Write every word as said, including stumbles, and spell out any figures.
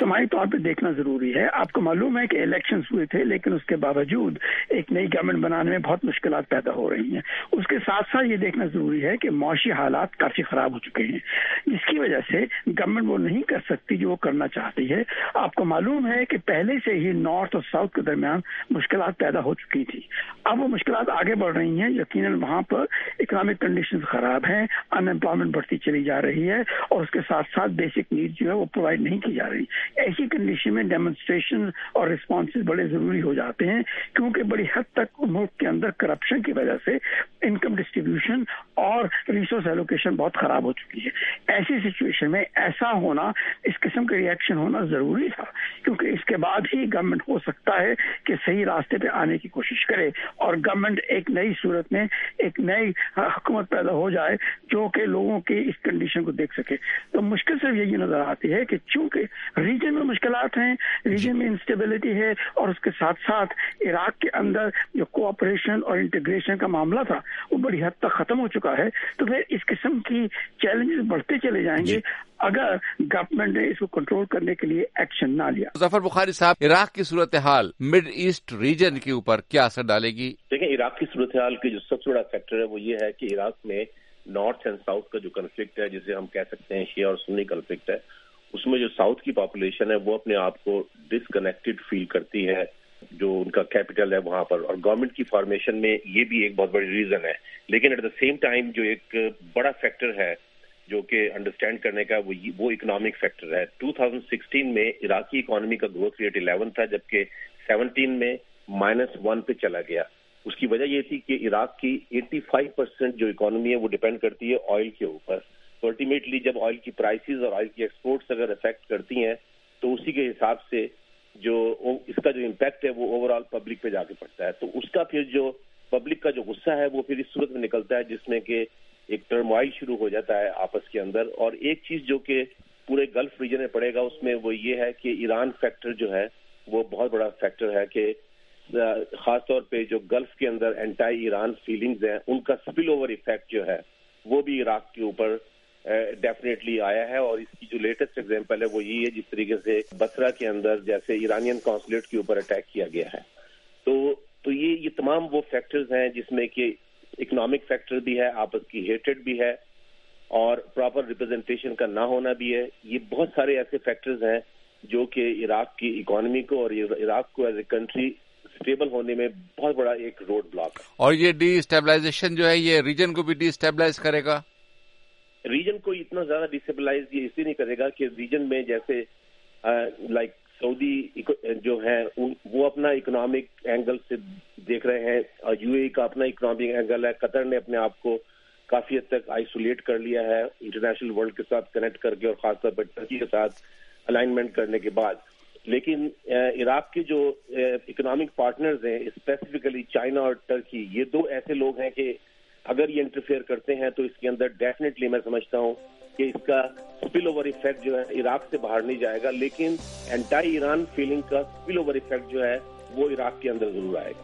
اجتماعی طور پہ دیکھنا ضروری ہے. آپ کو معلوم ہے کہ الیکشنز ہوئے تھے لیکن اس کے باوجود ایک نئی گورنمنٹ بنانے میں بہت مشکلات پیدا ہو رہی ہیں. اس کے ساتھ ساتھ یہ دیکھنا ضروری ہے کہ معاشی حالات کافی خراب ہو چکے ہیں جس کی وجہ سے گورنمنٹ وہ نہیں کر سکتی جو وہ کرنا چاہتی ہے. آپ کو معلوم ہے کہ پہلے سے ہی نارتھ اور ساؤتھ کے درمیان مشکلات پیدا ہو چکی تھی. اب وہ مشکلات آگے بڑھ رہی ہیں. یقیناً وہاں پر اکنامک کنڈیشنز خراب ہیں, ان امپلائمنٹ بڑھتی چلی جا رہی ہے اور اس کے ساتھ ساتھ بیسک نیڈ جو ہے وہ پرووائڈ نہیں کی جا رہی. ایسی کنڈیشن میں ڈیمونسٹریشن اور رسپانسز بڑے ضروری ہو جاتے ہیں کیونکہ بڑی حد تک ملک کے اندر کرپشن کی وجہ سے انکم ڈسٹریبیوشن اور ریسورس ایلوکیشن بہت خراب ہو چکی ہے. ایسی سچویشن میں ایسا ہونا, اس قسم کا ریئیکشن ہونا ضروری تھا کیونکہ اس کے بعد ہی گورنمنٹ ہو سکتا ہے کہ صحیح راستے پہ آنے کی کوشش کرے اور گورنمنٹ ایک نئی صورت میں ایک نئی حکومت پیدا ہو جائے جو کہ لوگوں کی اس کنڈیشن کو دیکھ سکے. تو مشکل صرف یہی نظر آتی ہے کہ چونکہ ریجن میں مشکلات ہیں, ریجن میں انسٹیبلٹی ہے اور اس کے ساتھ ساتھ عراق کے اندر جو کوآپریشن اور انٹیگریشن کا معاملہ تھا وہ بڑی حد تک ختم ہو چکا ہے. تو پھر اس قسم کی چیلنجز بڑھتے چلے جائیں گے اگر گورنمنٹ نے اس کو کنٹرول کرنے کے لیے ایکشن نہ لیا. ظفر بخاری صاحب, عراق کی صورتحال مڈ ایسٹ ریجن کے اوپر کیا اثر ڈالے گی؟ دیکھیں, عراق کی صورتحال کی جو سب سے بڑا فیکٹر ہے وہ یہ ہے کہ عراق میں نارتھ اینڈ ساؤتھ کا جو کنفلکٹ ہے, جسے ہم کہہ سکتے ہیں شیعہ اور سنی کنفلکٹ ہے, اس میں جو ساؤتھ کی پاپولیشن ہے وہ اپنے آپ کو ڈسکنیکٹڈ فیل کرتی ہے, جو ان کا کیپٹل ہے وہاں پر, اور گورنمنٹ کی فارمیشن میں یہ بھی ایک بہت بڑی ریزن ہے. لیکن ایٹ دا سیم ٹائم جو ایک بڑا فیکٹر ہے جو کہ انڈرسٹینڈ کرنے کا وہ وہ اکنامک فیکٹر ہے. دو ہزار سولہ میں عراقی اکانومی کا گروتھ ریٹ الیون تھا جبکہ سیونٹین میں مائنس ون پہ چلا گیا. اس کی وجہ یہ تھی کہ عراق کی ایٹی فائیو پرسینٹ جو اکانومی ہے وہ ڈیپینڈ کرتی ہے آئل کے اوپر. تو الٹیمیٹلی جب آئل کی پرائسز اور آئل کی ایکسپورٹس اگر افیکٹ کرتی ہیں تو اسی کے حساب سے جو اس کا جو امپیکٹ ہے وہ اوور آل پبلک پہ جا کے پڑتا ہے. تو اس کا پھر جو پبلک کا جو غصہ ہے وہ پھر اس صورت میں نکلتا ہے جس میں کہ ایک ٹرموائل شروع ہو جاتا ہے آپس کے اندر. اور ایک چیز جو کہ پورے گلف ریجن میں پڑے گا اس میں وہ یہ ہے کہ ایران فیکٹر جو ہے وہ بہت بڑا فیکٹر ہے کہ خاص طور پہ جو گلف کے اندر اینٹائی ایران فیلنگز ہیں ان کا سپل اوور ایفیکٹ جو ہے وہ بھی عراق کے اوپر ڈیفینیٹلی آیا ہے. اور اس کی جو لیٹسٹ ایگزامپل ہے وہ یہی ہے جس طریقے سے بصرہ کے اندر جیسے ایرانین کانسولیٹ کے اوپر اٹیک کیا گیا ہے. تو تو یہ یہ تمام وہ فیکٹرز ہیں جس میں کہ اکنامک فیکٹر بھی ہے, آپس کی ہیٹریڈ بھی ہے اور پراپر ریپرزنٹیشن کا نہ ہونا بھی ہے. یہ بہت سارے ایسے فیکٹرز ہیں جو کہ عراق کی اکانومی کو اور عراق کو ایز اے کنٹری اسٹیبل ہونے میں بہت بڑا ایک روڈ بلاک ہے. اور یہ ڈی اسٹیبلائزیشن جو ہے یہ ریجن کو بھی ڈی اسٹیبلائز کرے گا. ریجن کو اتنا زیادہ ڈی اسٹیبلائز یہ اس لیے نہیں کرے گا کہ ریجن میں جیسے لائک سعودی جو ہیں وہ اپنا اکنامک اینگل سے دیکھ رہے ہیں, اور یو اے ای کا اپنا اکنامک اینگل ہے. قطر نے اپنے آپ کو کافی حد تک آئسولیٹ کر لیا ہے انٹرنیشنل ورلڈ کے ساتھ کنیکٹ کر کے اور خاص طور پر ٹرکی کے ساتھ الائنمنٹ کرنے کے بعد. لیکن عراق کے جو اکنامک پارٹنرز ہیں اسپیسیفکلی چائنا اور ٹرکی, یہ دو ایسے لوگ ہیں کہ اگر یہ انٹرفیئر کرتے ہیں تو اس کے اندر ڈیفینیٹلی میں سمجھتا ہوں کہ اس کا سپل اوور ایفیکٹ جو ہے عراق سے باہر نہیں جائے گا, لیکن اینٹائی ایران فیلنگ کا سپل اوور ایفیکٹ جو ہے وہ عراق کے اندر ضرور آئے گا.